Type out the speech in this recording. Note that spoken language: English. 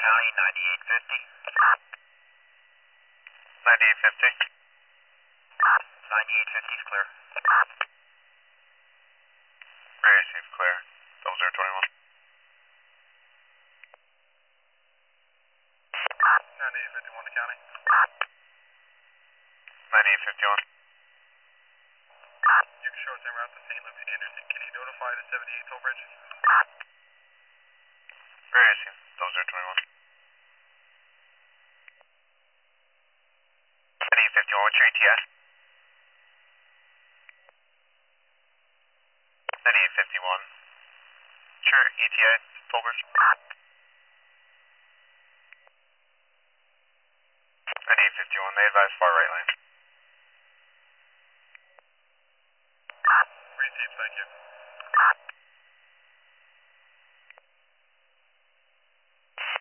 County, 9850. 9850. 9850 is clear. Very safe, clear. 0021. 9851 to county. 9851. You can show us en route to St. Luke's Anderson. Can you notify the 78 toll bridge? Very safe. 0021. 9851, what's your ETS? 9851. Sure, ETA, toll bridge. 9851, they advise far right lane. Very safe, thank you.